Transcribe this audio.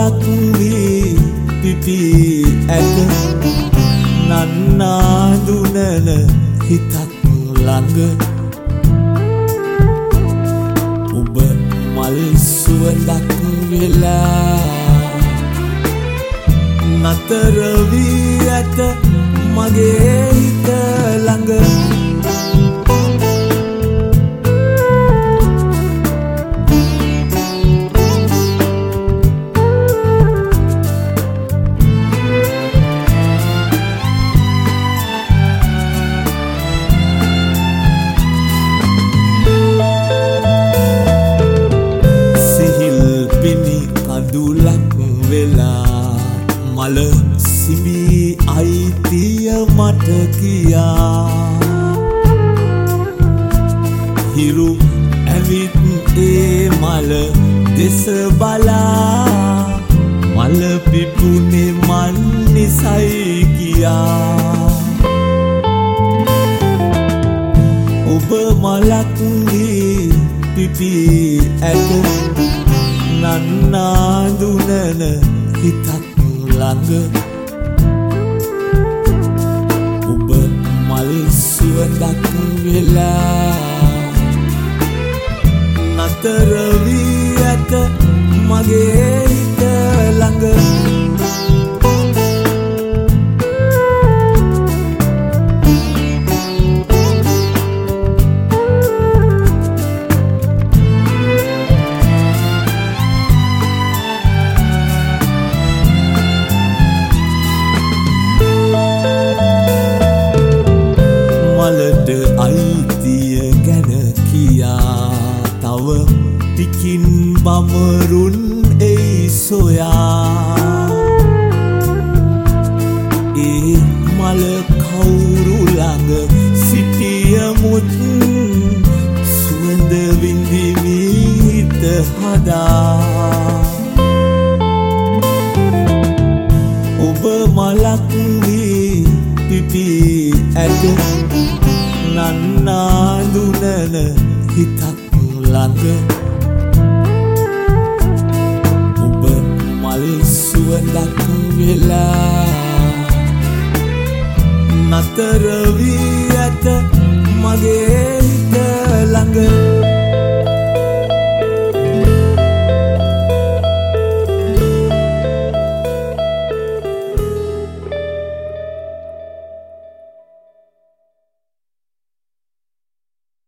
මලක් වී පිපි ඇත නන්නා දුනන හිතක් ළඟ ඔබ මල් සුවඳක් වෙලා නතර වී ඇත මගේ හිත ළඟ මල සිඹී අයිතිය මට කියා හිරු ඇවිත් ඒ මල දෙස බලා මල පිපුනේ මන් නිසයි කියා ඔබ මලක් වී පිපි ඇත නන්නා දුනන හිතක් ළඟ ඔබ මල් සුවඳක් වෙලා නතර වී ඇත මගේ හිත ළඟ මලට අයිතිය ගැන කියා තව ටිකින් බමරුන් එයි සොයා ඒ මල කවුරු ළඟ සිටියමුත් සුවඳ විඳිමි හිත හදා ඔබ මලක් වී පිපි ඇත නන්නා දුනන හිතක් ළඟ ඔබ මල් සුවඳක් වෙලා නතර වී ඇත මගේ හිත ළඟ